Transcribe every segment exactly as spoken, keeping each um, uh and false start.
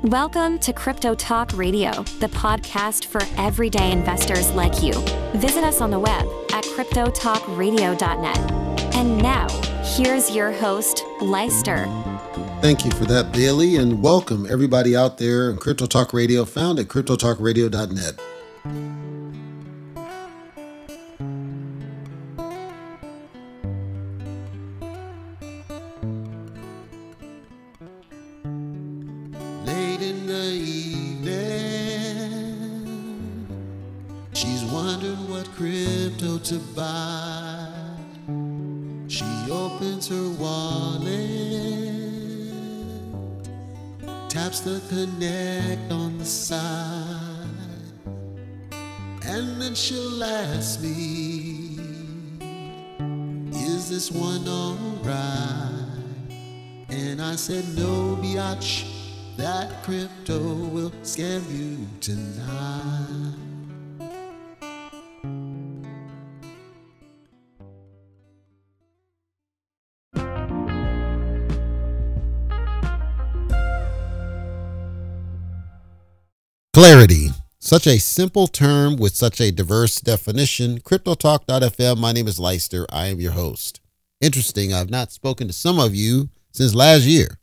Welcome to Crypto Talk Radio, the podcast for everyday investors like you. Visit us on the web at crypto talk radio dot net. And now, here's your host, Leister. Thank you for that, Bailey, and welcome everybody out there in Crypto Talk Radio, found at crypto talk radio dot net. Late in the evening, she's wondering what crypto to buy. She opens her wallet, taps the connect on the side, and then she'll ask me, is this one alright? And I said, no, biatch, that crypto will scam you tonight. Clarity. Such a simple term with such a diverse definition. crypto talk dot f m. My name is Leister. I am your host. Interesting. I've not spoken to some of you since last year.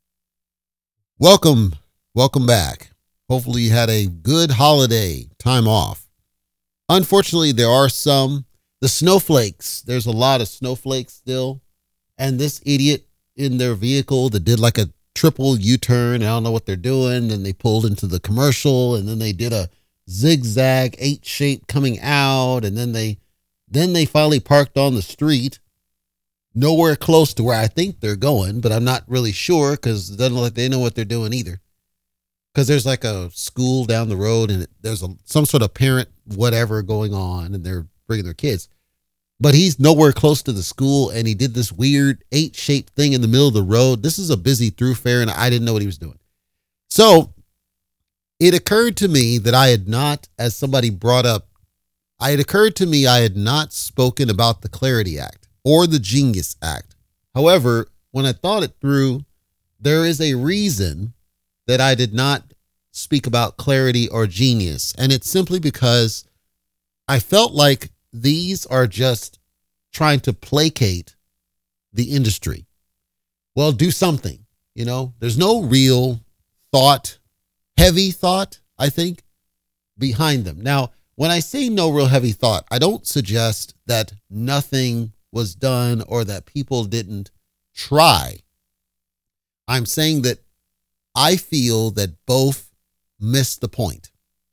Welcome. Welcome back. Hopefully you had a good holiday time off. Unfortunately, there are some. The snowflakes. There's a lot of snowflakes still. And this idiot in their vehicle that did like a triple U-turn. I don't know what they're doing. Then they pulled into the commercial, and then they did a zigzag eight shape coming out, and then they then they finally parked on the street, nowhere close to where I think they're going, but I'm not really sure because it doesn't look like they know what they're doing either. Because there's like a school down the road, and there's a some sort of parent whatever going on, and they're bringing their kids. But he's nowhere close to the school, and he did this weird eight-shaped thing in the middle of the road. This is a busy thoroughfare, and I didn't know what he was doing. So it occurred to me that I had not, as somebody brought up, I had occurred to me I had not spoken about the Clarity Act or the Genius Act. However, when I thought it through, there is a reason that I did not speak about clarity or genius, and it's simply because I felt like these are just trying to placate the industry. Well, do something, you know, there's no real thought, heavy thought, I think, behind them. Now, when I say no real heavy thought, I don't suggest that nothing was done or that people didn't try. I'm saying that I feel that both missed the point.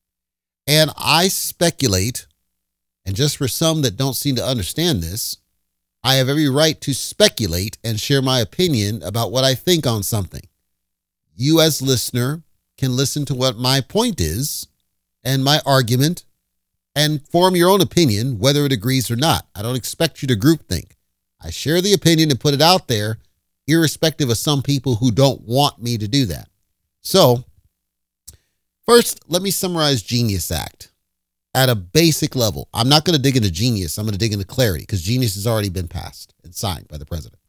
And I speculate, and just for some that don't seem to understand this, I have every right to speculate and share my opinion about what I think on something. You as listener can listen to what my point is and my argument and form your own opinion, whether it agrees or not. I don't expect you to groupthink. I share the opinion and put it out there, irrespective of some people who don't want me to do that. So, first, let me summarize Genius Act. At a basic level, I'm not going to dig into genius. I'm going to dig into clarity because genius has already been passed and signed by the president.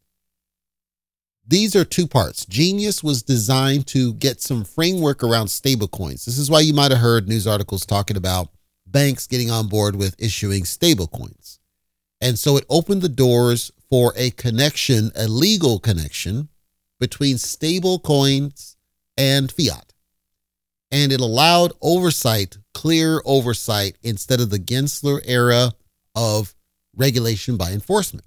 These are two parts. Genius was designed to get some framework around stablecoins. This is why you might have heard news articles talking about banks getting on board with issuing stablecoins. And so it opened the doors for a connection, a legal connection between stablecoins and fiat. And it allowed oversight, clear oversight, instead of the Gensler era of regulation by enforcement.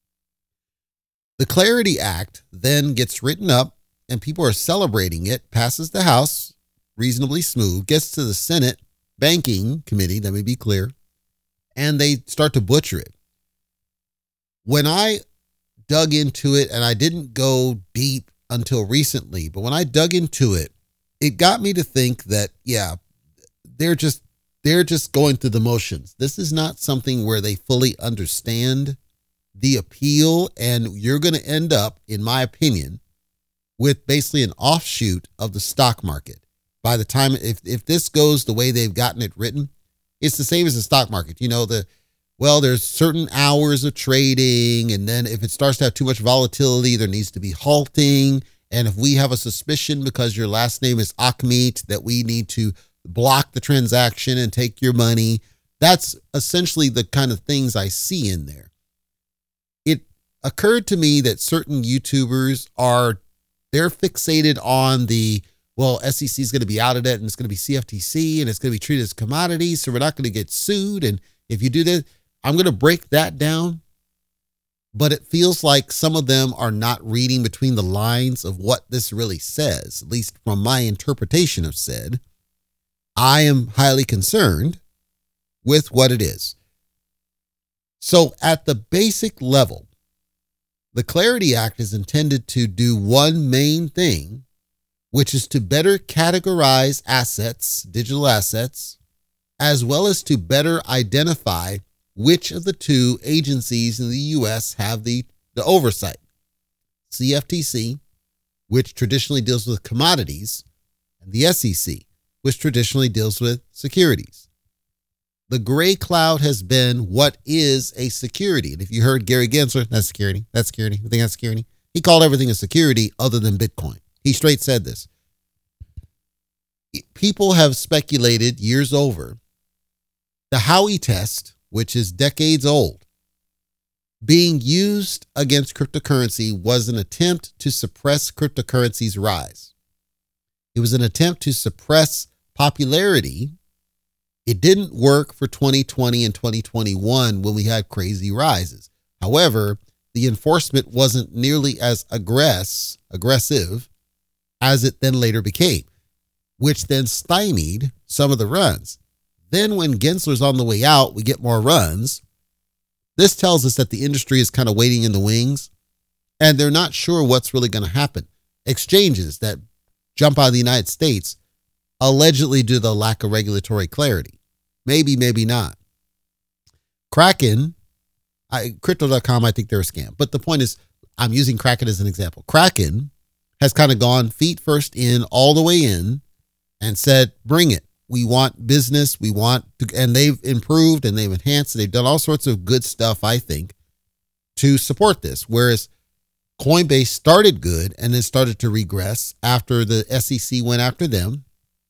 The Clarity Act then gets written up, and people are celebrating it, passes the House, reasonably smooth, gets to the Senate Banking Committee, let me be clear, and they start to butcher it. When I dug into it, and I didn't go deep until recently, but when I dug into it, it got me to think that, yeah, they're just they're just going through the motions. This is not something where they fully understand the appeal, and you're going to end up, in my opinion, with basically an offshoot of the stock market. By the time, if if this goes the way they've gotten it written, it's the same as the stock market. You know, the well, there's certain hours of trading, and then if it starts to have too much volatility, there needs to be halting. And if we have a suspicion because your last name is Achmeet that we need to block the transaction and take your money, that's essentially the kind of things I see in there. It occurred to me that certain YouTubers are, they're fixated on the, well, S E C is going to be out of it and it's going to be C F T C and it's going to be treated as commodities, so we're not going to get sued. And if you do that, I'm going to break that down. But it feels like some of them are not reading between the lines of what this really says, at least from my interpretation of said. I am highly concerned with what it is. So at the basic level, the Clarity Act is intended to do one main thing, which is to better categorize assets, digital assets, as well as to better identify which of the two agencies in the U S have the, the oversight. C F T C, which traditionally deals with commodities, and the S E C, which traditionally deals with securities. The gray cloud has been what is a security. And if you heard Gary Gensler, that's security, that's security, you think that's security? He called everything a security other than Bitcoin. He straight said this. People have speculated years over the Howey test, which is decades old, being used against cryptocurrency was an attempt to suppress cryptocurrency's rise. It was an attempt to suppress popularity. It didn't work for twenty twenty and twenty twenty-one when we had crazy rises. However, the enforcement wasn't nearly as aggress, aggressive as it then later became, which then stymied some of the runs. Then when Gensler's on the way out, we get more runs. This tells us that the industry is kind of waiting in the wings and they're not sure what's really going to happen. Exchanges that jump out of the United States allegedly due to the lack of regulatory clarity. Maybe, maybe not. Kraken, I, crypto dot com, I think they're a scam. But the point is, I'm using Kraken as an example. Kraken has kind of gone feet first in, all the way in, and said, bring it. We want business. We want to, and they've improved and they've enhanced. They've done all sorts of good stuff, I think, to support this. Whereas Coinbase started good and then started to regress after the S E C went after them.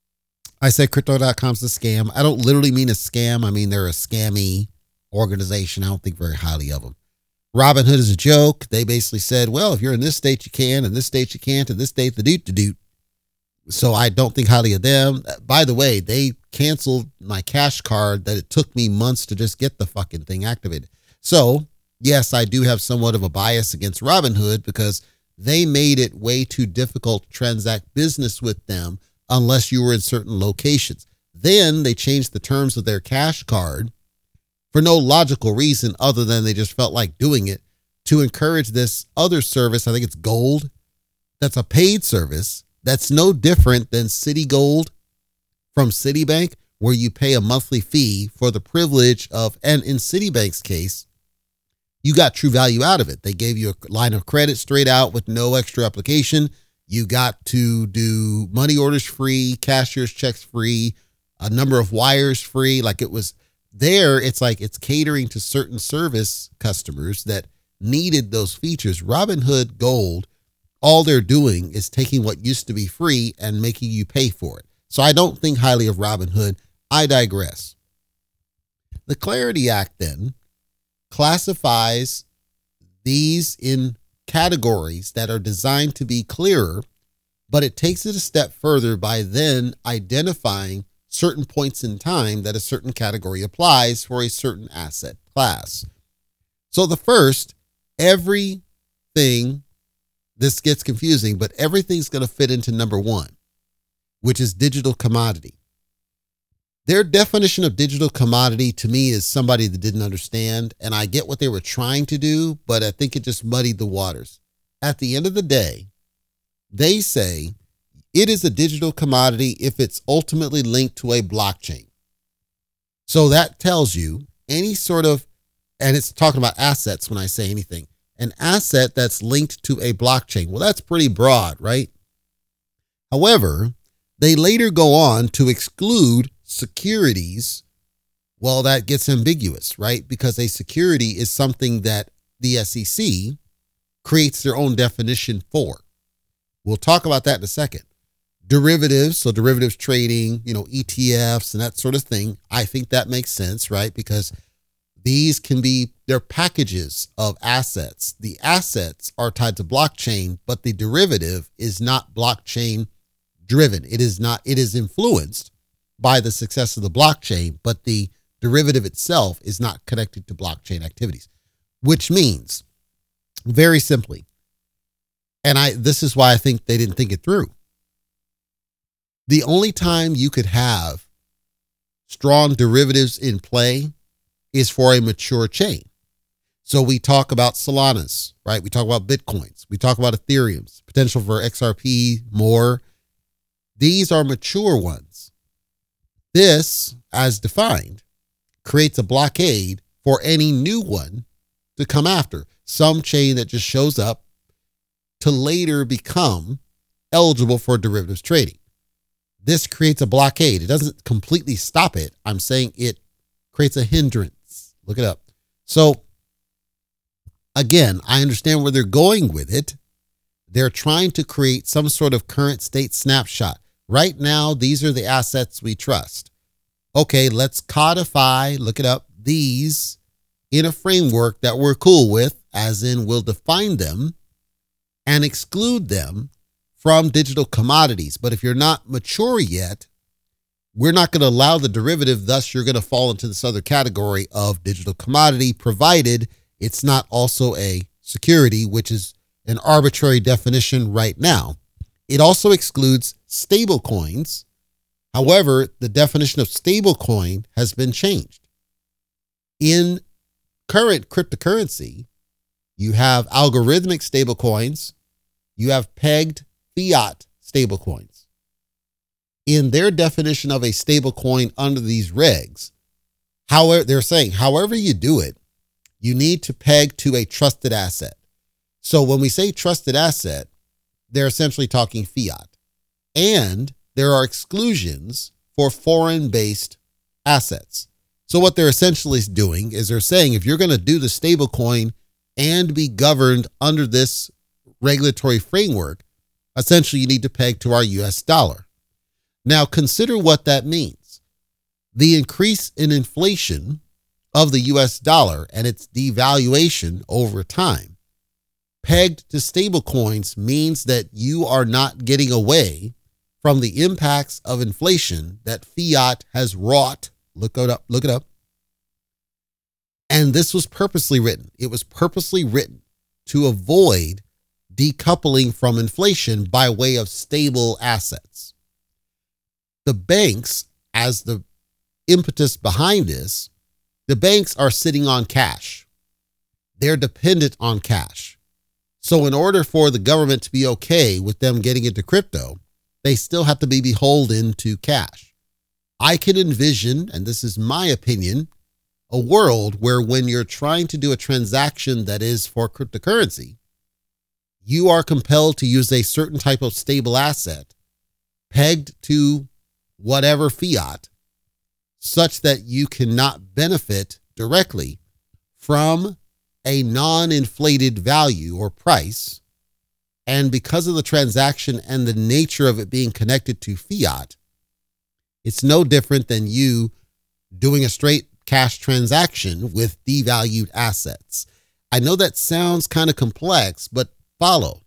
I said crypto dot com's a scam. I don't literally mean a scam. I mean, they're a scammy organization. I don't think very highly of them. Robinhood is a joke. They basically said, well, if you're in this state, you can, and this state, you can't, and this state, the doot, the doot. So I don't think highly of them. By the way, they canceled my cash card that it took me months to just get the fucking thing activated. So yes, I do have somewhat of a bias against Robinhood because they made it way too difficult to transact business with them unless you were in certain locations. Then they changed the terms of their cash card for no logical reason other than they just felt like doing it to encourage this other service. I think it's Gold. That's a paid service. That's no different than Citigold from Citibank, where you pay a monthly fee for the privilege of, and in Citibank's case, you got true value out of it. They gave you a line of credit straight out with no extra application. You got to do money orders free, cashier's checks free, a number of wires free. Like it was there. It's like it's catering to certain service customers that needed those features. Robinhood Gold, all they're doing is taking what used to be free and making you pay for it. So I don't think highly of Robinhood. I digress. The Clarity Act then classifies these in categories that are designed to be clearer, but it takes it a step further by then identifying certain points in time that a certain category applies for a certain asset class. So the first, everything, this gets confusing, but everything's going to fit into number one, which is digital commodity. Their definition of digital commodity to me is somebody that didn't understand, and I get what they were trying to do, but I think it just muddied the waters. At the end of the day, they say it is a digital commodity if it's ultimately linked to a blockchain. So that tells you any sort of, and it's talking about assets when I say anything, an asset that's linked to a blockchain. Well, that's pretty broad, right? However, they later go on to exclude securities. Well, that gets ambiguous, right? Because a security is something that the S E C creates their own definition for. We'll talk about that in a second. Derivatives, so derivatives trading, you know, E T Fs and that sort of thing. I think that makes sense, right? Because these can be, they're packages of assets. The assets are tied to blockchain, but the derivative is not blockchain driven. It is not, it is influenced by the success of the blockchain, but the derivative itself is not connected to blockchain activities, which means very simply, and I, this is why I think they didn't think it through. The only time you could have strong derivatives in play is for a mature chain. So we talk about Solanas, right? We talk about Bitcoins. We talk about Ethereum's potential for X R P, more. These are mature ones. This, as defined, creates a blockade for any new one to come after. Some chain that just shows up to later become eligible for derivatives trading. This creates a blockade. It doesn't completely stop it. I'm saying it creates a hindrance. Look it up. So again, I understand where they're going with it. They're trying to create some sort of current state snapshot. Right now, these are the assets we trust. Okay, let's codify, look it up, these in a framework that we're cool with, as in we'll define them and exclude them from digital commodities. But if you're not mature yet, we're not going to allow the derivative. Thus, you're going to fall into this other category of digital commodity, provided it's not also a security, which is an arbitrary definition right now. It also excludes stable coins. However, the definition of stablecoin has been changed. In current cryptocurrency, you have algorithmic stablecoins, you have pegged fiat stablecoins. In their definition of a stablecoin under these regs, however, they're saying, however you do it, you need to peg to a trusted asset. So when we say trusted asset, they're essentially talking fiat. And there are exclusions for foreign-based assets. So what they're essentially doing is they're saying, if you're going to do the stablecoin and be governed under this regulatory framework, essentially you need to peg to our U S dollar. Now consider what that means. The increase in inflation of the U S dollar and its devaluation over time, pegged to stablecoins, means that you are not getting away from the impacts of inflation that fiat has wrought. Look it up, look it up. And this was purposely written. It was purposely written to avoid decoupling from inflation by way of stable assets. The banks, as the impetus behind this, the banks are sitting on cash. They're dependent on cash. So in order for the government to be okay with them getting into crypto, they still have to be beholden to cash. I can envision, and this is my opinion, a world where when you're trying to do a transaction that is for cryptocurrency, you are compelled to use a certain type of stable asset pegged to whatever fiat, such that you cannot benefit directly from a non-inflated value or price. And because of the transaction and the nature of it being connected to fiat, it's no different than you doing a straight cash transaction with devalued assets. I know that sounds kind of complex, but follow.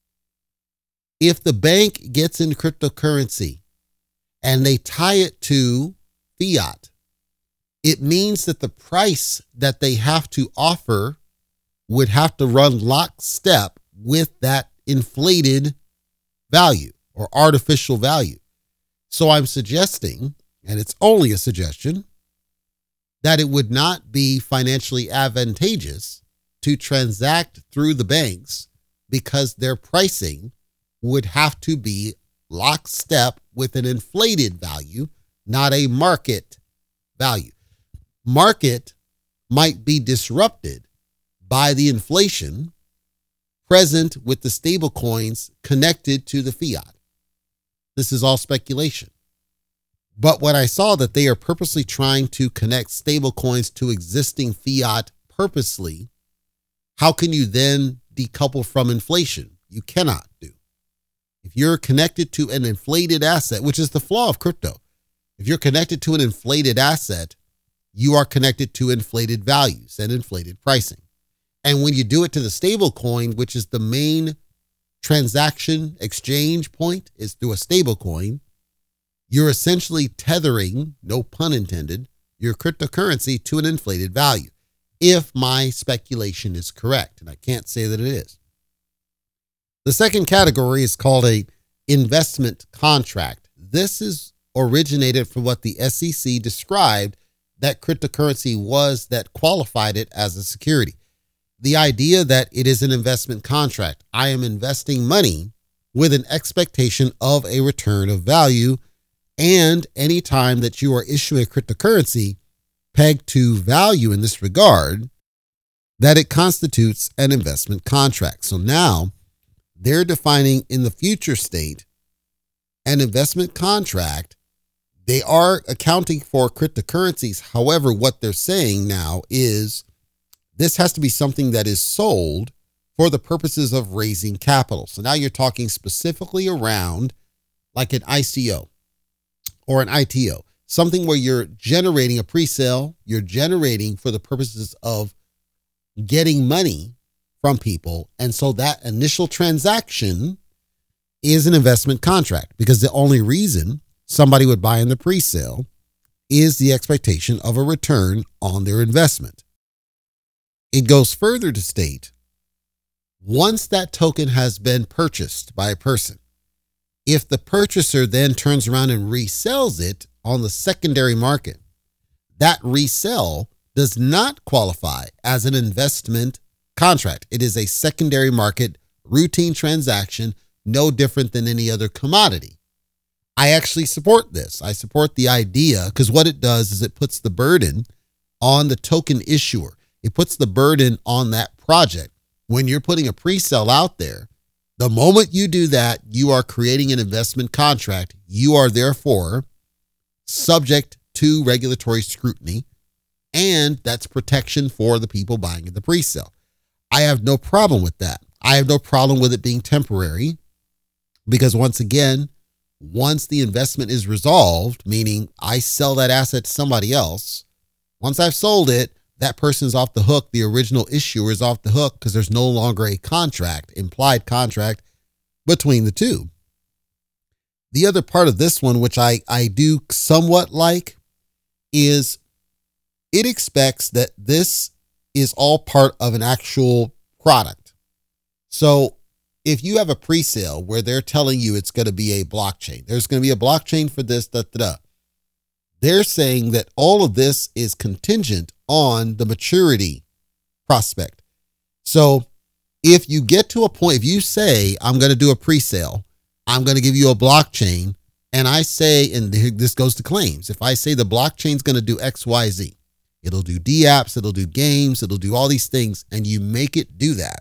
If the bank gets into cryptocurrency and they tie it to fiat, it means that the price that they have to offer would have to run lockstep with that inflated value or artificial value. So I'm suggesting, and it's only a suggestion, that it would not be financially advantageous to transact through the banks because their pricing would have to be lockstep with an inflated value, not a market value. Market might be disrupted by the inflation present with the stable coins connected to the fiat. This is all speculation. But when I saw that they are purposely trying to connect stable coins to existing fiat purposely, how can you then decouple from inflation? You cannot do. If you're connected to an inflated asset, which is the flaw of crypto, if you're connected to an inflated asset, you are connected to inflated values and inflated pricing. And when you do it to the stable coin, which is the main transaction exchange point, is through a stable coin, you're essentially tethering, no pun intended, your cryptocurrency to an inflated value, if my speculation is correct, and I can't say that it is. The second category is called a investment contract. This is originated from what the S E C described that cryptocurrency was that qualified it as a security. The idea that it is an investment contract. I am investing money with an expectation of a return of value, and any time that you are issuing a cryptocurrency pegged to value in this regard, that it constitutes an investment contract. So now they're defining in the future state an investment contract. They are accounting for cryptocurrencies. However, what they're saying now is this has to be something that is sold for the purposes of raising capital. So now you're talking specifically around like an I C O or an I T O, something where you're generating a pre-sale, you're generating for the purposes of getting money from people. And so that initial transaction is an investment contract, because the only reason somebody would buy in the pre-sale is the expectation of a return on their investment. It goes further to state, once that token has been purchased by a person, if the purchaser then turns around and resells it on the secondary market, that resell does not qualify as an investment contract. It is a secondary market routine transaction, no different than any other commodity. I actually support this. I support the idea, because what it does is it puts the burden on the token issuer. It puts the burden on that project. When you're putting a pre-sale out there, the moment you do that, you are creating an investment contract. You are therefore subject to regulatory scrutiny, and that's protection for the people buying the pre-sale. I have no problem with that. I have no problem with it being temporary, because once again, once the investment is resolved, meaning I sell that asset to somebody else, once I've sold it, that person's off the hook. The original issuer is off the hook, because there's no longer a contract, implied contract between the two. The other part of this one, which I, I do somewhat like, is it expects that this is all part of an actual product. So if you have a pre-sale where they're telling you it's going to be a blockchain, there's going to be a blockchain for this, da, da, da. They're saying that all of this is contingent on the maturity prospect. So if you get to a point, if you say, I'm going to do a pre-sale, I'm going to give you a blockchain, and I say, and this goes to claims, if I say the blockchain's going to do X, Y, Z, it'll do dApps, it'll do games, it'll do all these things, and you make it do that.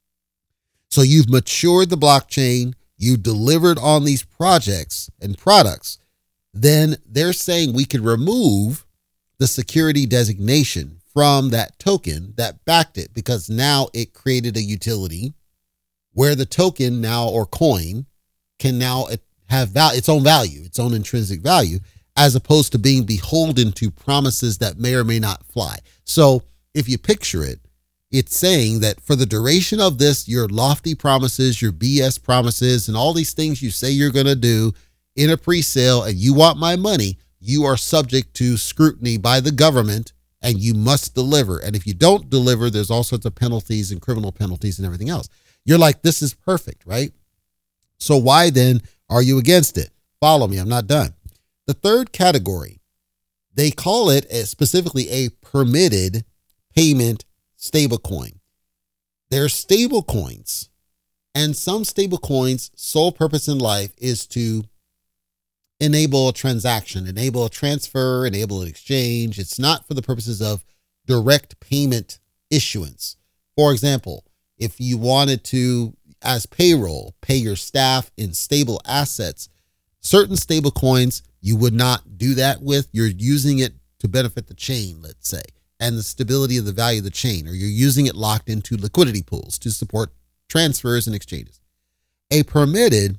So you've matured the blockchain, you delivered on these projects and products, then they're saying we could remove the security designation from that token that backed it, because now it created a utility where the token now, or coin, can now have val- its own value, its own intrinsic value, as opposed to being beholden to promises that may or may not fly. So if you picture it, it's saying that for the duration of this, your lofty promises, your B S promises, and all these things you say you're going to do in a pre-sale, and you want my money, you are subject to scrutiny by the government, and you must deliver. And if you don't deliver, there's all sorts of penalties and criminal penalties and everything else. You're like, this is perfect, right? So why then are you against it? Follow me, I'm not done. The third category, they call it a, specifically a permitted payment stablecoin. There are stable coins, and some stable coins' sole purpose in life is to enable a transaction, enable a transfer, enable an exchange. It's not for the purposes of direct payment issuance. For example, if you wanted to, as payroll, pay your staff in stable assets, certain stable coins you would not do that with. You're using it to benefit the chain, let's say, and the stability of the value of the chain, or you're using it locked into liquidity pools to support transfers and exchanges. A permitted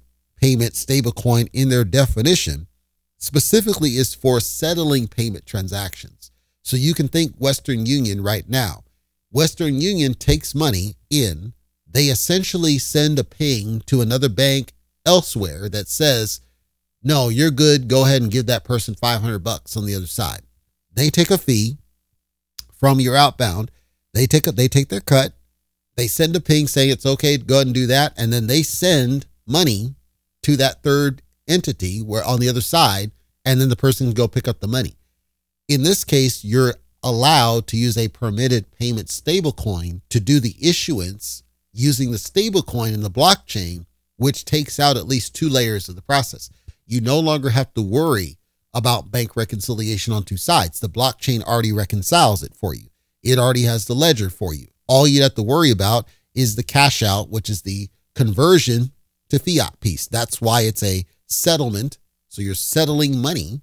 payment stablecoin in their definition specifically is for settling payment transactions. So you can think Western Union right now. Western Union takes money in. They essentially send a ping to another bank elsewhere that says, no, you're good. Go ahead and give that person five hundred bucks on the other side. They take a fee from your outbound. They take a, they take their cut. They send a ping saying it's okay to go ahead and do that. And then they send money to that third entity where on the other side, and then the person can go pick up the money. In this case, you're allowed to use a permitted payment stablecoin to do the issuance using the stablecoin in the blockchain, which takes out at least two layers of the process. You no longer have to worry about bank reconciliation on two sides. The blockchain already reconciles it for you. It already has the ledger for you. All you have to worry about is the cash out, which is the conversion to fiat piece. That's why it's a settlement. So you're settling money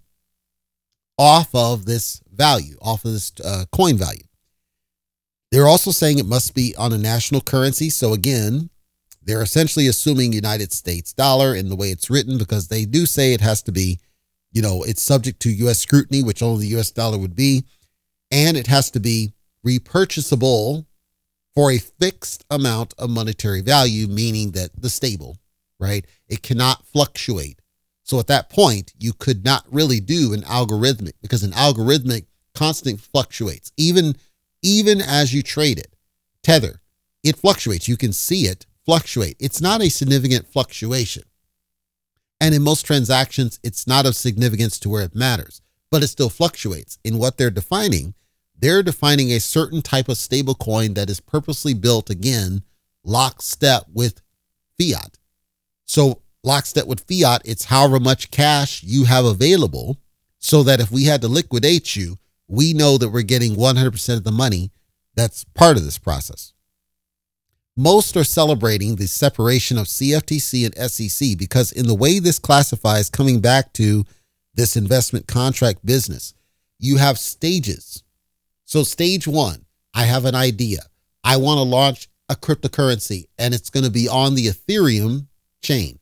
off of this value, off of this uh, coin value. They're also saying it must be on a national currency. So again, they're essentially assuming United States dollar in the way it's written, because they do say it has to be, you know, it's subject to U S scrutiny, which only the U S dollar would be. And it has to be repurchasable for a fixed amount of monetary value, meaning that the stable, right? It cannot fluctuate. So at that point, you could not really do an algorithmic, because an algorithmic constant fluctuates. Even, even as you trade it, Tether, it fluctuates. You can see it fluctuate. It's not a significant fluctuation. And in most transactions, it's not of significance to where it matters, but it still fluctuates. In what they're defining, they're defining a certain type of stable coin that is purposely built, again, lockstep with fiat. So lockstep with fiat, it's however much cash you have available, so that if we had to liquidate you, we know that we're getting one hundred percent of the money that's part of this process. Most are celebrating the separation of C F T C and S E C, because in the way this classifies, coming back to this investment contract business, you have stages. So stage one, I have an idea. I want to launch a cryptocurrency, and it's going to be on the Ethereum chain.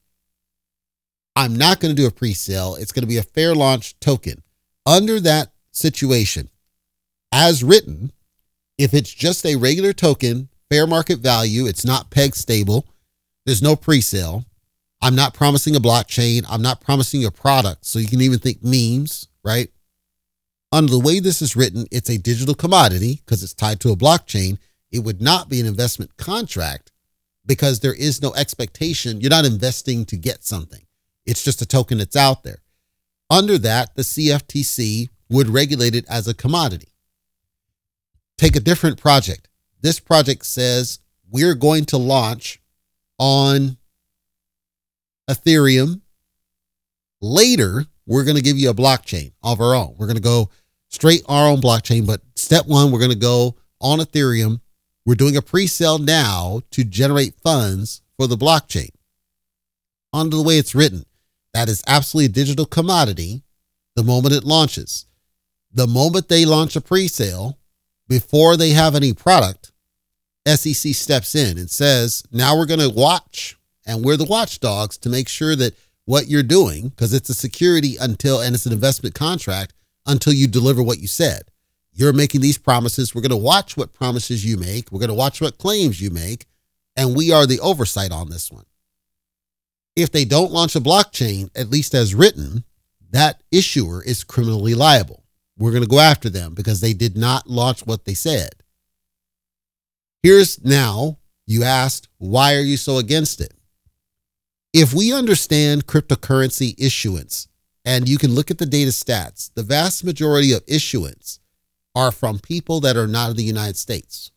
I'm not going to do a pre-sale. It's going to be a fair launch token. Under that situation, as written, if it's just a regular token, fair market value, it's not peg stable, there's no pre-sale, I'm not promising a blockchain, I'm not promising a product. So you can even think memes, right? Under the way this is written, it's a digital commodity because it's tied to a blockchain. It would not be an investment contract because there is no expectation. You're not investing to get something. It's just a token that's out there. Under that, the C F T C would regulate it as a commodity. Take a different project. This project says we're going to launch on Ethereum. Later, we're going to give you a blockchain of our own. We're going to go straight our own blockchain, but step one, we're going to go on Ethereum. We're doing a pre-sale now to generate funds for the blockchain. Under the way it's written, that is absolutely a digital commodity the moment it launches. The moment they launch a pre-sale, before they have any product, S E C steps in and says, now we're going to watch, and we're the watchdogs to make sure that what you're doing, because it's a security until, and it's an investment contract until you deliver what you said. You're making these promises. We're going to watch what promises you make. We're going to watch what claims you make. And we are the oversight on this one. If they don't launch a blockchain, at least as written, that issuer is criminally liable. We're going to go after them because they did not launch what they said. Here's now, you asked, why are you so against it? If we understand cryptocurrency issuance, and you can look at the data stats, the vast majority of issuance are from people that are not in the United States.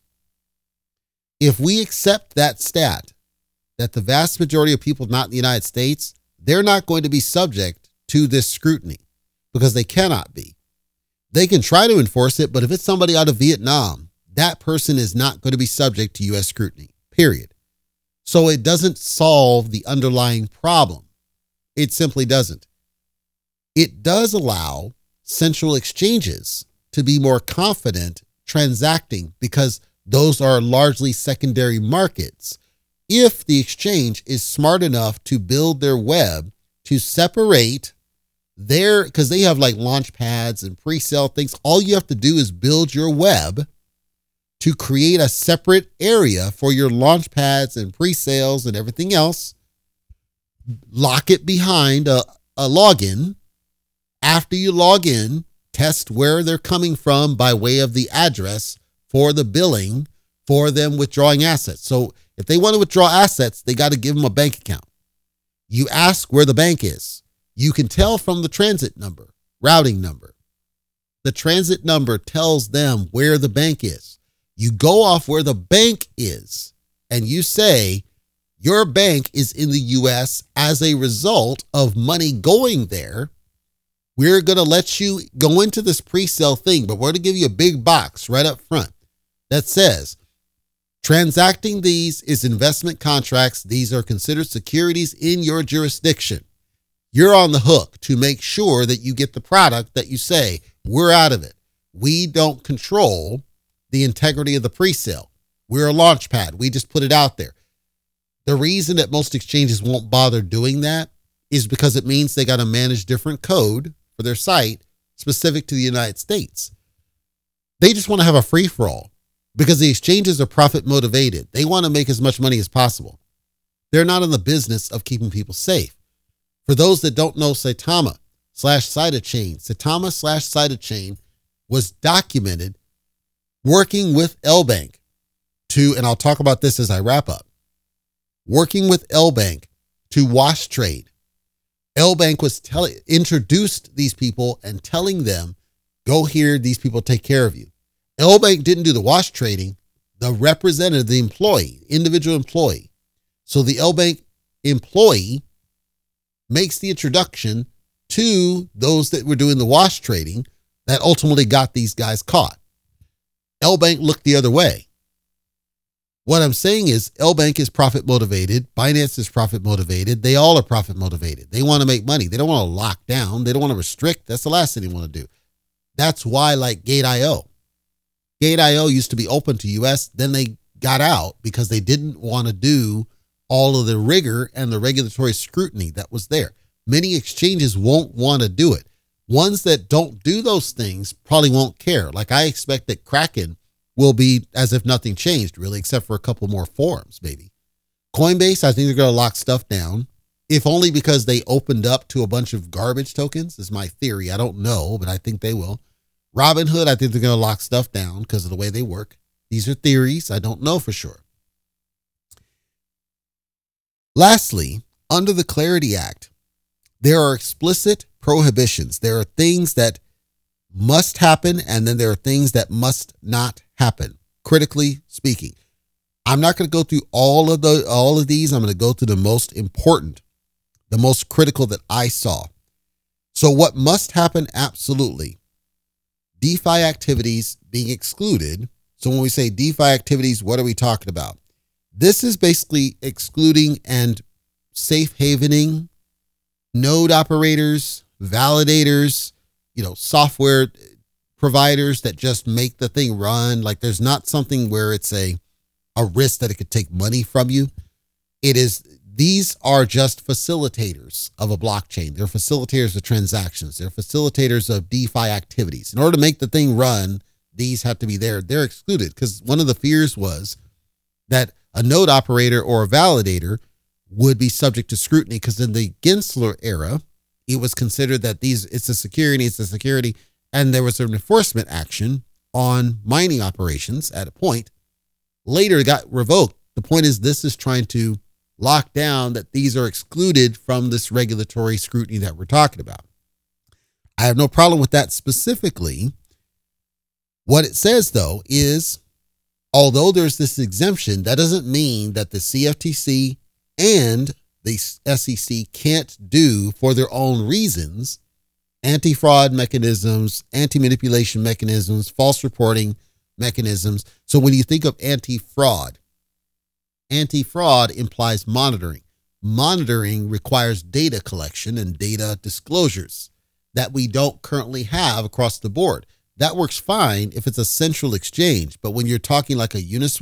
If we accept that stat, that the vast majority of people not in the United States, they're not going to be subject to this scrutiny because they cannot be. They can try to enforce it, but if it's somebody out of Vietnam, that person is not going to be subject to U S scrutiny, period. So it doesn't solve the underlying problem. It simply doesn't. It does allow central exchanges to be more confident transacting because those are largely secondary markets. if the exchange is smart enough to build their web to separate their, because they have like launch pads and pre-sale things. All you have to do is build your web to create a separate area for your launch pads and pre-sales and everything else. Lock it behind a, a login. After you log in, test where they're coming from by way of the address for the billing for them withdrawing assets. So if they want to withdraw assets, they got to give them a bank account. You ask where the bank is. You can tell from the transit number, routing number. The transit number tells them where the bank is. You go off where the bank is and you say, your bank is in the U S as a result of money going there. We're going to let you go into this pre-sale thing, but we're going to give you a big box right up front that says, transacting these is investment contracts. These are considered securities in your jurisdiction. You're on the hook to make sure that you get the product that you say, we're out of it. We don't control the integrity of the pre-sale. We're a launch pad. We just put it out there. The reason that most exchanges won't bother doing that is because it means they got to manage different code for their site specific to the United States. They just want to have a free-for-all because the exchanges are profit motivated. They want to make as much money as possible. They're not in the business of keeping people safe. For those that don't know Saitama slash Cytochain, Saitama slash Cytochain was documented working with L Bank to, and I'll talk about this as I wrap up, working with L Bank to wash trade. L Bank was telling, introduced these people and telling them, go here, these people take care of you. L Bank didn't do the wash trading. The representative, the employee, individual employee. So the L Bank employee makes the introduction to those that were doing the wash trading that ultimately got these guys caught. L Bank looked the other way. What I'm saying is L Bank is profit motivated. Binance is profit motivated. They all are profit motivated. They want to make money. They don't want to lock down. They don't want to restrict. That's the last thing they want to do. That's why, like Gate dot I O. Gate dot I O used to be open to U S. Then they got out because they didn't want to do all of the rigor and the regulatory scrutiny that was there. Many exchanges won't want to do it. Ones that don't do those things probably won't care. Like I expect that Kraken will be as if nothing changed, really, except for a couple more forums, maybe. Coinbase, I think they're going to lock stuff down, if only because they opened up to a bunch of garbage tokens, is my theory. I don't know, but I think they will. Robinhood, I think they're going to lock stuff down because of the way they work. These are theories. I don't know for sure. Lastly, under the Clarity Act, there are explicit prohibitions. There are things that must happen, and then there are things that must not happen, critically speaking. I'm not going to go through all of the all of these. I'm going to go through the most important, the most critical that I saw. So what must happen? Absolutely. DeFi activities being excluded. So when we say DeFi activities, what are we talking about? This is basically excluding and safe havening node operators, validators, you know, software providers that just make the thing run. Like there's not something where it's a, a risk that it could take money from you. It is, these are just facilitators of a blockchain. They're facilitators of transactions. They're facilitators of DeFi activities. In order to make the thing run, these have to be there. They're excluded because one of the fears was that a node operator or a validator would be subject to scrutiny because in the Gensler era, it was considered that these, it's a security, it's a security, and there was an enforcement action on mining operations at a point. Later, it got revoked. The point is, this is trying to lock down that these are excluded from this regulatory scrutiny that we're talking about. I have no problem with that specifically. What it says, though, is although there's this exemption, that doesn't mean that the C F T C and the S E C can't do, for their own reasons, anti-fraud mechanisms, anti-manipulation mechanisms, false reporting mechanisms. So when you think of anti-fraud, anti-fraud implies monitoring. Monitoring requires data collection and data disclosures that we don't currently have across the board. That works fine if it's a central exchange, but when you're talking like a Uniswap,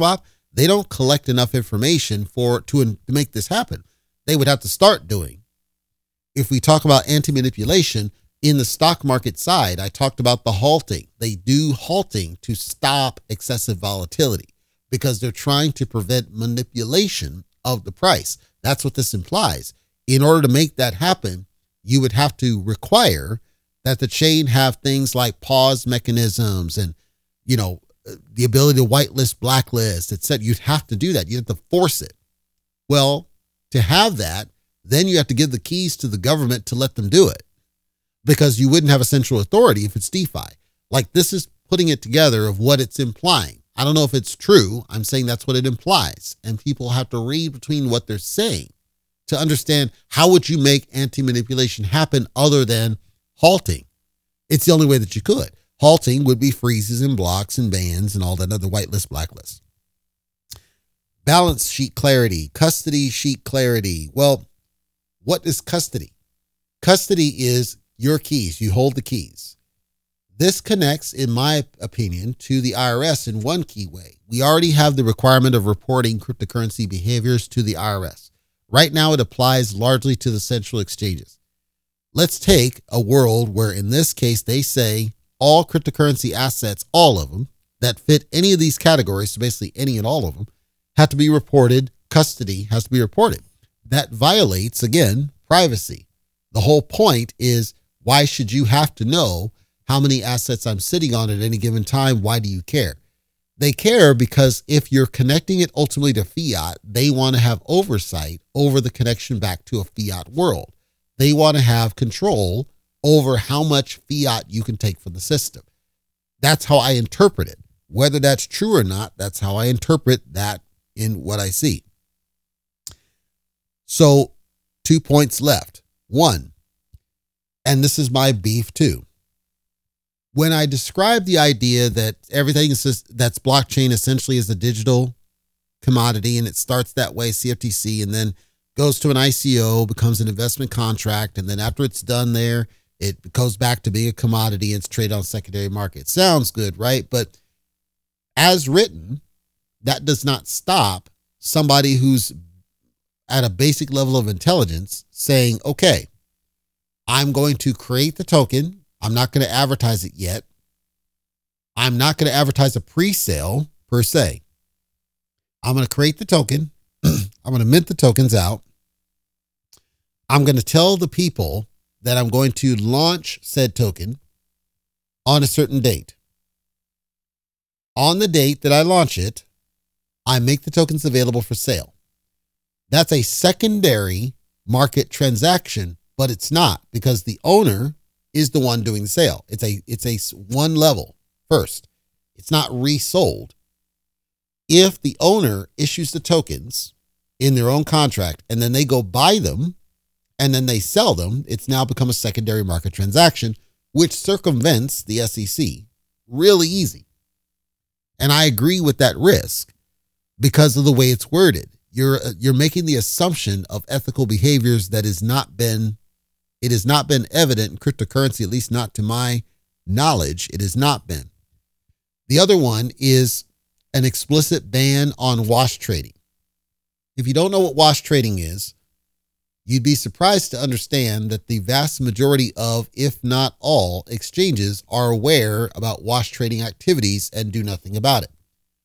they don't collect enough information for to, to make this happen. They would have to start doing. If we talk about anti-manipulation in the stock market side, I talked about the halting. They do halting to stop excessive volatility because they're trying to prevent manipulation of the price. That's what this implies. In order to make that happen, you would have to require that the chain have things like pause mechanisms and, you know, the ability to whitelist, blacklist, et cetera. You'd have to do that. You have to force it. Well, to have that, then you have to give the keys to the government to let them do it, because you wouldn't have a central authority if it's DeFi. Like, this is putting it together of what it's implying. I don't know if it's true. I'm saying that's what it implies. And people have to read between what they're saying to understand how would you make anti-manipulation happen other than halting. It's the only way that you could. Halting would be freezes and blocks and bans and all that other whitelist, blacklist. Balance sheet clarity, custody sheet clarity. Well, what is custody? Custody is your keys. You hold the keys. This connects, in my opinion, to the I R S in one key way. We already have the requirement of reporting cryptocurrency behaviors to the I R S. Right now, it applies largely to the central exchanges. Let's take a world where, in this case, they say all cryptocurrency assets, all of them, that fit any of these categories, so basically any and all of them, have to be reported. Custody has to be reported. That violates, again, privacy. The whole point is, why should you have to know how many assets I'm sitting on at any given time? Why do you care? They care because if you're connecting it ultimately to fiat, they want to have oversight over the connection back to a fiat world. They want to have control over how much fiat you can take from the system. That's how I interpret it. Whether that's true or not, that's how I interpret that in what I see. So, two points left. One, and this is my beef too. When I describe the idea that everything is just, that's blockchain essentially is a digital commodity, and it starts that way, C F T C, and then goes to an I C O, becomes an investment contract, and then after it's done there, it goes back to being a commodity and it's traded on secondary market. Sounds good, right? But as written, that does not stop somebody who's at a basic level of intelligence saying, okay, I'm going to create the token. I'm not going to advertise it yet. I'm not going to advertise a pre-sale per se. I'm going to create the token. I'm going to mint the tokens out. I'm going to tell the people that I'm going to launch said token on a certain date. On the date that I launch it, I make the tokens available for sale. That's a secondary market transaction, but it's not, because the owner is the one doing the sale. It's a it's a one level first. It's not resold. If the owner issues the tokens in their own contract and then they go buy them and then they sell them, it's now become a secondary market transaction, which circumvents the S E C really easy. And I agree with that risk because of the way it's worded. You're you're making the assumption of ethical behaviors that has not been, it has not been evident in cryptocurrency, at least not to my knowledge. It has not been. The other one is an explicit ban on wash trading. If you don't know what wash trading is, you'd be surprised to understand that the vast majority of, if not all, exchanges are aware about wash trading activities and do nothing about it.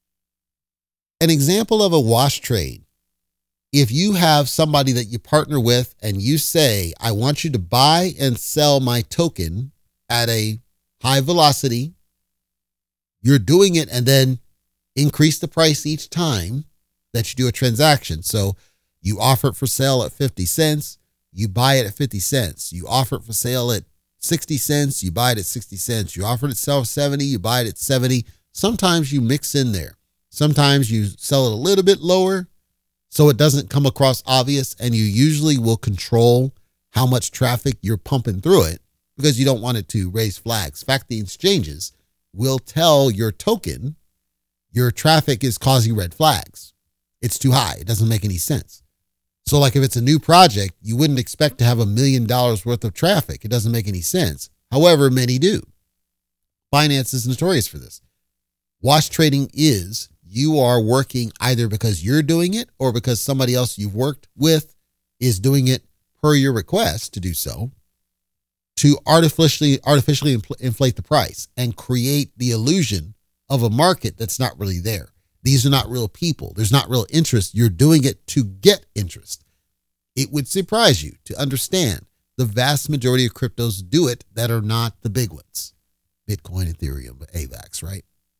An example of a wash trade: if you have somebody that you partner with and you say, I want you to buy and sell my token at a high velocity, you're doing it and then increase the price each time that you do a transaction. So you offer it for sale at fifty cents, you buy it at fifty cents. You offer it for sale at sixty cents, you buy it at sixty cents. You offer it at sell seventy, you buy it at seventy. Sometimes you mix in there. Sometimes you sell it a little bit lower so it doesn't come across obvious, and you usually will control how much traffic you're pumping through it because you don't want it to raise flags. In fact, the exchanges will tell your token your traffic is causing red flags. It's too high. It doesn't make any sense. So like if it's a new project, you wouldn't expect to have a million dollars worth of traffic. It doesn't make any sense. However, many do. Binance is notorious for this. Wash trading is you are working either because you're doing it or because somebody else you've worked with is doing it per your request to do so, to artificially artificially infl- inflate the price and create the illusion of a market that's not really there. These are not real people. There's not real interest. You're doing it to get interest. It would surprise you to understand the vast majority of cryptos do it that are not the big ones. Bitcoin, Ethereum, A VAX, right?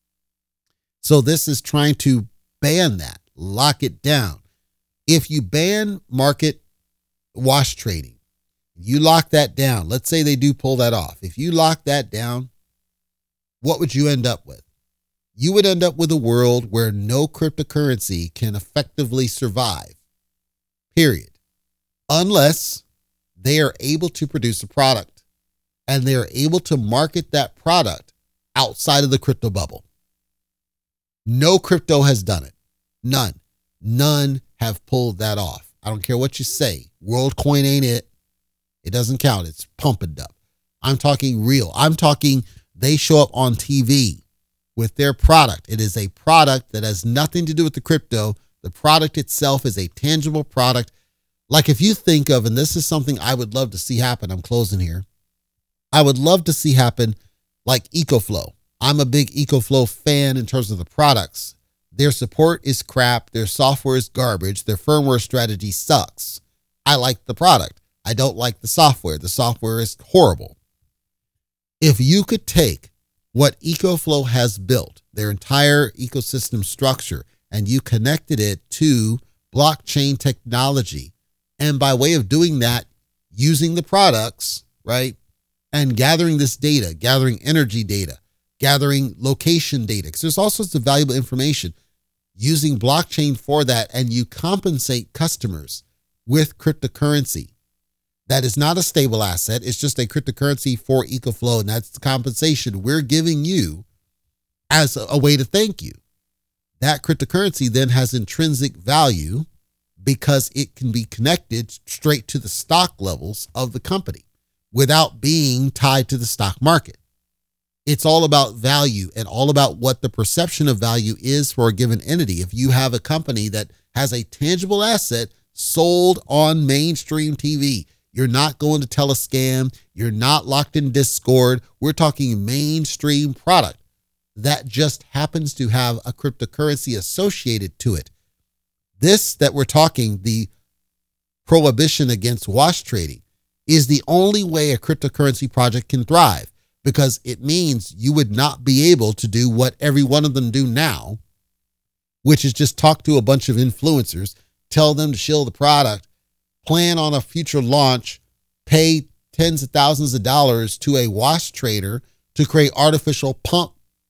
So this is trying to ban that, lock it down. If you ban market wash trading, you lock that down. Let's say they do pull that off. If you lock that down, what would you end up with? You would end up with a world where no cryptocurrency can effectively survive, period, unless they are able to produce a product and they are able to market that product outside of the crypto bubble. No crypto has done it. None. None have pulled that off. I don't care what you say. WorldCoin ain't it. It doesn't count. It's pumping up. I'm talking real. I'm talking they show up on T V with their product. It is a product that has nothing to do with the crypto. The product itself is a tangible product. Like if you think of, and this is something I would love to see happen, I'm closing here. I would love to see happen like EcoFlow. I'm a big EcoFlow fan in terms of the products. Their support is crap. Their software is garbage. Their firmware strategy sucks. I like the product. I don't like the software. The software is horrible. If you could take what EcoFlow has built, their entire ecosystem structure, and you connected it to blockchain technology, and by way of doing that, using the products, right, and gathering this data, gathering energy data, gathering location data, because there's all sorts of valuable information, using blockchain for that, and you compensate customers with cryptocurrency. That is not a stable asset. It's just a cryptocurrency for EcoFlow, and that's the compensation we're giving you as a, a way to thank you. That cryptocurrency then has intrinsic value because it can be connected straight to the stock levels of the company without being tied to the stock market. It's all about value and all about what the perception of value is for a given entity. If you have a company that has a tangible asset sold on mainstream T V, you're not going to tell a scam. You're not locked in Discord. We're talking mainstream product that just happens to have a cryptocurrency associated to it. This that we're talking, the prohibition against wash trading, is the only way a cryptocurrency project can thrive, because it means you would not be able to do what every one of them do now, which is just talk to a bunch of influencers, tell them to shill the product, plan on a future launch, pay tens of thousands of dollars to a wash trader to create artificial pump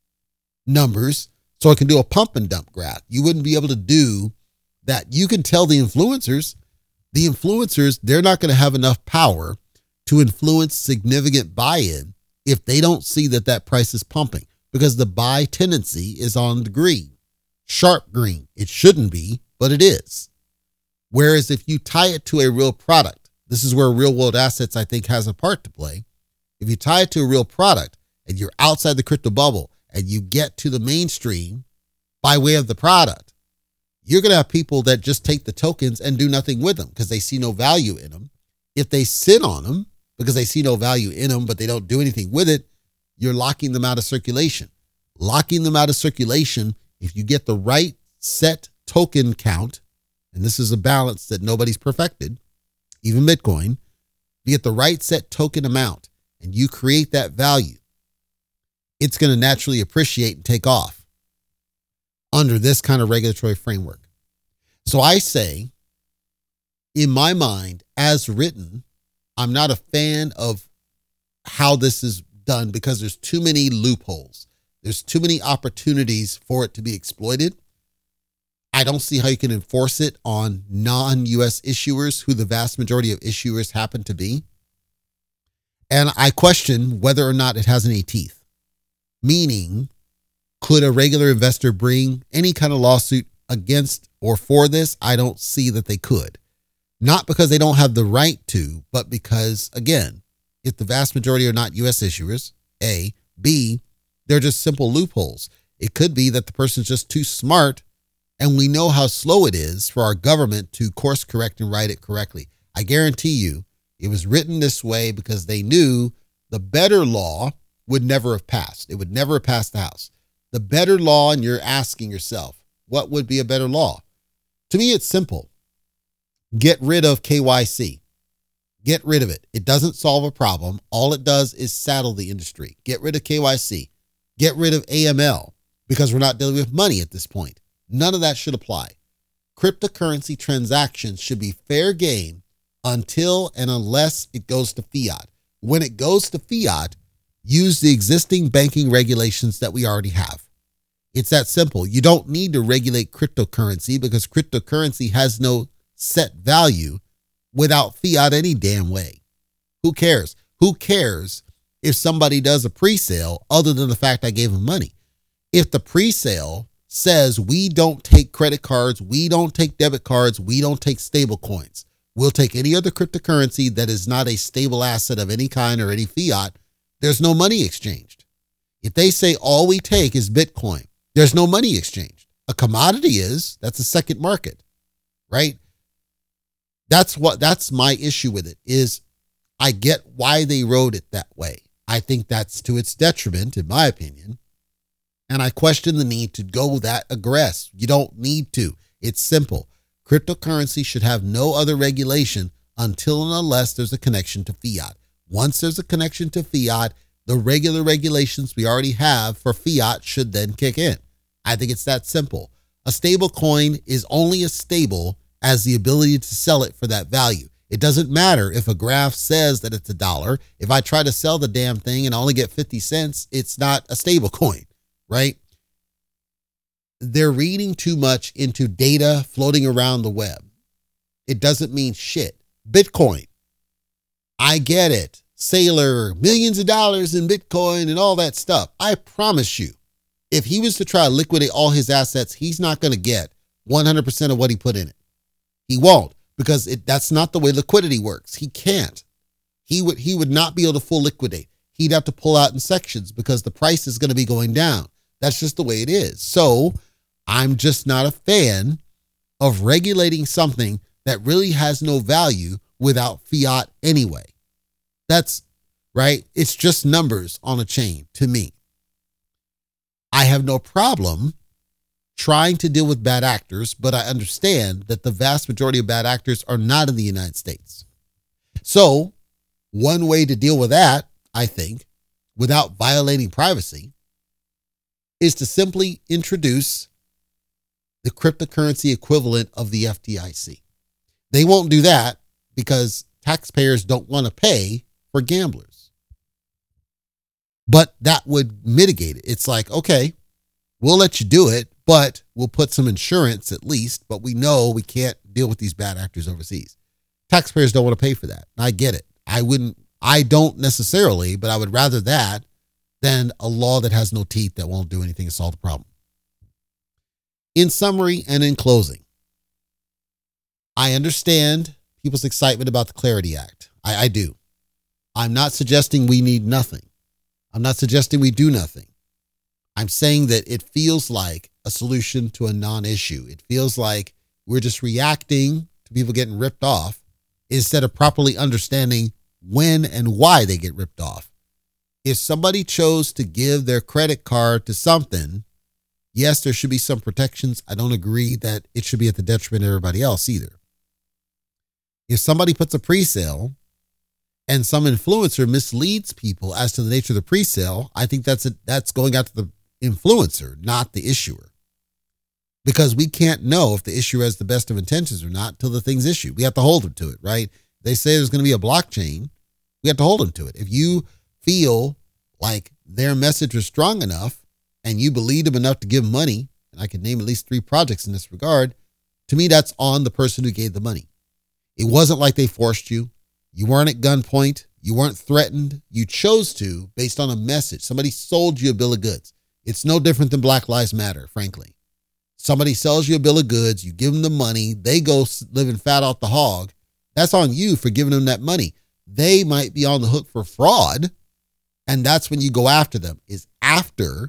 numbers so it can do a pump and dump graph. You wouldn't be able to do that. You can tell the influencers, the influencers, they're not going to have enough power to influence significant buy-in if they don't see that that price is pumping, because the buy tendency is on the green, sharp green. It shouldn't be, but it is. Whereas if you tie it to a real product, this is where real world assets, I think, has a part to play. If you tie it to a real product and you're outside the crypto bubble and you get to the mainstream by way of the product, you're going to have people that just take the tokens and do nothing with them because they see no value in them. If they sit on them because they see no value in them, but they don't do anything with it, you're locking them out of circulation. Locking them out of circulation, if you get the right set token count, and this is a balance that nobody's perfected, even Bitcoin, you get the right set token amount and you create that value, it's going to naturally appreciate and take off under this kind of regulatory framework. So I say, in my mind, as written, I'm not a fan of how this is done because there's too many loopholes. There's too many opportunities for it to be exploited. I don't see how you can enforce it on non-U S issuers, who the vast majority of issuers happen to be. And I question whether or not it has any teeth. Meaning, could a regular investor bring any kind of lawsuit against or for this? I don't see that they could. Not because they don't have the right to, but because, again, if the vast majority are not U S issuers, A, B, they're just simple loopholes. It could be that the person's just too smart, and we know how slow it is for our government to course correct and write it correctly. I guarantee you it was written this way because they knew the better law would never have passed. It would never have passed the House. The better law, and you're asking yourself, what would be a better law? To me, it's simple. Get rid of K Y C. Get rid of it. It doesn't solve a problem. All it does is saddle the industry. Get rid of K Y C. Get rid of A M L because we're not dealing with money at this point. None of that should apply. Cryptocurrency transactions should be fair game until and unless it goes to fiat. When it goes to fiat, use the existing banking regulations that we already have. It's that simple. You don't need to regulate cryptocurrency because cryptocurrency has no set value without fiat any damn way. Who cares? Who cares if somebody does a pre-sale other than the fact I gave them money? If the pre-sale says we don't take credit cards, we don't take debit cards, we don't take stable coins. We'll take any other cryptocurrency that is not a stable asset of any kind or any fiat. There's no money exchanged. If they say all we take is Bitcoin, there's no money exchanged. A commodity is, that's a second market, right? That's what, that's my issue with it is I get why they wrote it that way. I think that's to its detriment, in my opinion. And I question the need to go that aggressive. You don't need to. It's simple. Cryptocurrency should have no other regulation until and unless there's a connection to fiat. Once there's a connection to fiat, the regular regulations we already have for fiat should then kick in. I think it's that simple. A stable coin is only as stable as the ability to sell it for that value. It doesn't matter if a graph says that it's a dollar. If I try to sell the damn thing and I only get fifty cents, it's not a stable coin, right? They're reading too much into data floating around the web. It doesn't mean shit. Bitcoin. I get it. Sailor, millions of dollars in Bitcoin and all that stuff. I promise you, if he was to try to liquidate all his assets, he's not going to get one hundred percent of what he put in it. He won't, because it, that's not the way liquidity works. He can't. He would, he would not be able to full liquidate. He'd have to pull out in sections because the price is going to be going down. That's just the way it is. So I'm just not a fan of regulating something that really has no value without fiat anyway. That's right. It's just numbers on a chain to me. I have no problem trying to deal with bad actors, but I understand that the vast majority of bad actors are not in the United States. So one way to deal with that, I think, without violating privacy, is to simply introduce the cryptocurrency equivalent of the F D I C. They won't do that because taxpayers don't want to pay for gamblers. But that would mitigate it. It's like, okay, we'll let you do it, but we'll put some insurance at least, but we know we can't deal with these bad actors overseas. Taxpayers don't want to pay for that. I get it. I wouldn't, I don't necessarily, but I would rather that than a law that has no teeth that won't do anything to solve the problem. In summary and in closing, I understand people's excitement about the Clarity Act. I, I do. I'm not suggesting we need nothing. I'm not suggesting we do nothing. I'm saying that it feels like a solution to a non-issue. It feels like we're just reacting to people getting ripped off instead of properly understanding when and why they get ripped off. If somebody chose to give their credit card to something, yes, there should be some protections. I don't agree that it should be at the detriment of everybody else either. If somebody puts a pre-sale and some influencer misleads people as to the nature of the pre-sale, I think that's a, that's going out to the influencer, not the issuer. Because we can't know if the issuer has the best of intentions or not until the thing's issued. We have to hold them to it, right? They say there's going to be a blockchain. We have to hold them to it. If you feel like their message was strong enough and you believe them enough to give money, and I can name at least three projects in this regard, to me, that's on the person who gave the money. It wasn't like they forced you. You weren't at gunpoint. You weren't threatened. You chose to based on a message. Somebody sold you a bill of goods. It's no different than Black Lives Matter, frankly. Somebody sells you a bill of goods. You give them the money. They go living fat off the hog. That's on you for giving them that money. They might be on the hook for fraud. And that's when you go after them, is after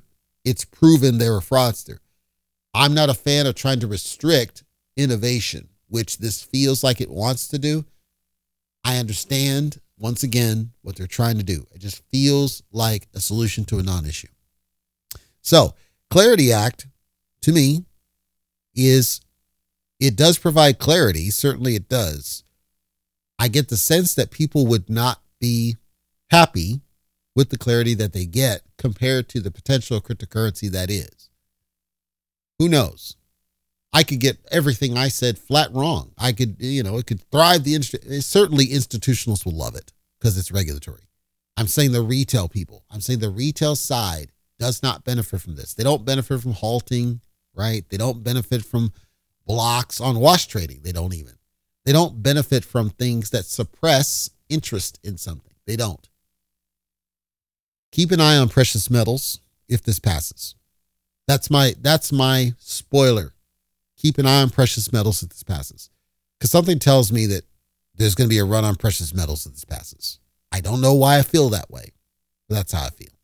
It's proven they're a fraudster. I'm not a fan of trying to restrict innovation, which this feels like it wants to do. I understand, once again, what they're trying to do. It just feels like a solution to a non-issue. So, Clarity Act, to me, is, it does provide clarity. Certainly it does. I get the sense that people would not be happy with the clarity that they get compared to the potential cryptocurrency that is. Who knows? I could get everything I said flat wrong. I could, you know, it could thrive. The industry, certainly institutionals will love it because it's regulatory. I'm saying the retail people, I'm saying the retail side does not benefit from this. They don't benefit from halting, right? They don't benefit from blocks on wash trading. They don't even. They don't benefit from things that suppress interest in something. They don't. Keep an eye on precious metals if this passes. That's my that's my spoiler. Keep an eye on precious metals if this passes. Because something tells me that there's going to be a run on precious metals if this passes. I don't know why I feel that way, but that's how I feel.